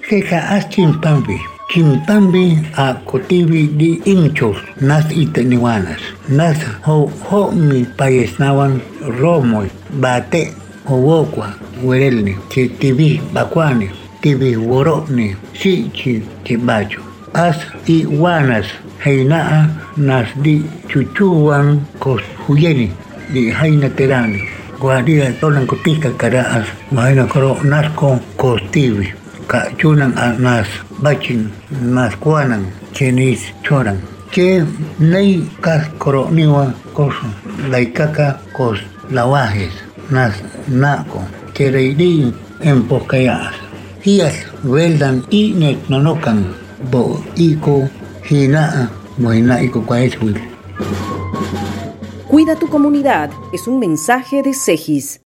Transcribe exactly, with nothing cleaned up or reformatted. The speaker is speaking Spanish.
Jeja as chimpambi. Chimpambi a cotivi di hinchos nas iteniwanas. Nas ho ho mi payesnawan romoy bate howokwa huerelni che tibi bakwani tibi woroni sichi chibacho. As iguanas heina nas di chuchuan kos huyeni di haina terani. Guardia tolan kotika karaas maina koro nasko kostivi ka chunan anas bachin nas kuanan chenis choran que nei kas koro niwa kos laikaka kos lawajes nas nako kereidi en pokayas hias veldan inet nonokan bo iko hina moina iko kwaeswil. Cuida tu comunidad es un mensaje de Segis.